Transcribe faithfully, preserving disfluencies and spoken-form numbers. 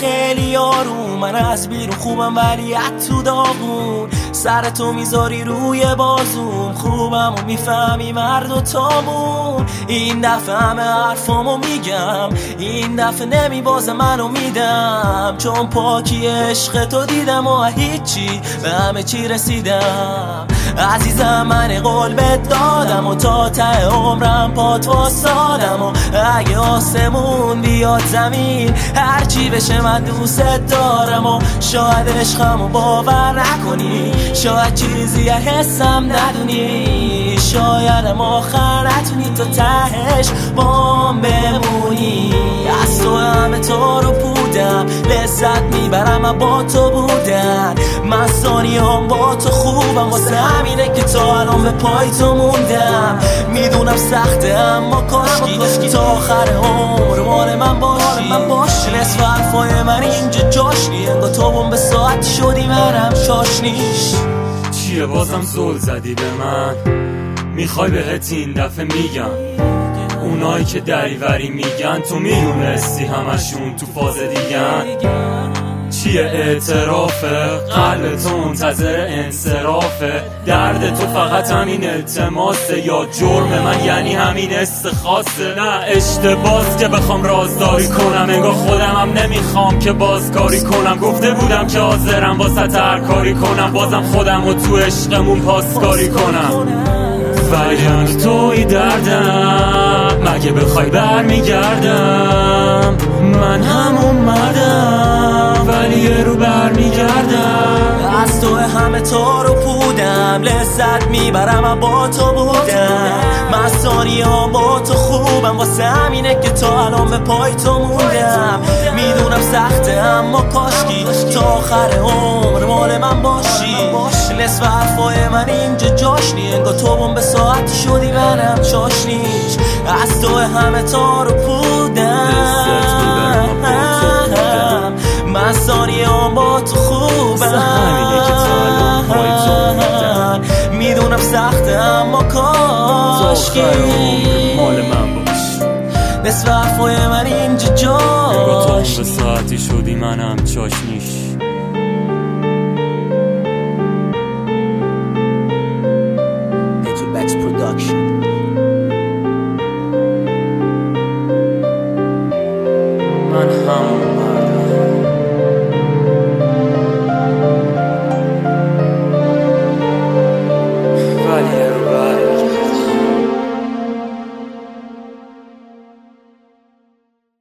خیلی یارو، من از بیرون خوبم ولی از تو داغون. سر تو میذاری روی بازوم، خوبم و میفهمی مرد و تامون. این دفعه همه حرفامو میگم، این دفعه نمیبازم منو میدم، چون پاکی عشق تو دیدم و هیچی به همه چی رسیدم. عزیزم من قول بهت دادم و تا ته عمرم پات واسادم، و اگه آسمون بیاد زمین هرچی بشه من دوست دارم. و شاید عشقمو باور نکنی، شاید چیزی حسم ندونی، شایدم آخر نتونی تا تهش بام بمونی. از تو همه تو رو بودم، لذت میبرم با تو بودن. من ثانیه‌ام با تو خوبم، واسه همینه که تا الان به پای تو موندم. میدونم سخته اما کاشکی تا آخر عمر مال من باشی. نصف حرفای من اینجا جاش نی، انگار تو بمب ساعت شدی منم شاشنیش. چیه بازم زل زدی به من؟ میخوای بهت این دفعه میگم، اونایی که دریوری میگن تو میدونستی همشون تو فاز دیگن. چیه اعترافه؟ قلب تو منتظر انصرافه. درد تو فقط همین التماسه، یا جرم من یعنی همین استخاصه؟ نه اشتباس که بخوام رازداری کنم، انگار خودم هم نمیخوام که بازکاری کنم. گفته بودم که حاضرم واسه هر کاری کنم، بازم خودم رو تو عشقمون پاسکاری کنم. ولی توی دردم، مگه بخوای برمیگردم. من هم اومدم ولی یه رو برمیگردم. از تو همه تو رو پودم، لذت میبرم با تو بودم. من ثانیه‌ام با تو خوبم، واسه همینه که تا الان به پای تو موندم. میدونم سخته اما کاشکی تا آخر عمر مال من باشی. نصف حرفای من اینجا جاش نی، انگار تو بمب ساعت شدی منم چاشنیش. از تو همه تو رو پودم، من ثانیه‌ام با تو خوبم. میدونم سخته اما کاشکی مال من باش. نصف حرفای من اینجا جاش نی، به ساعتی شدی منم چاشنیش. Production.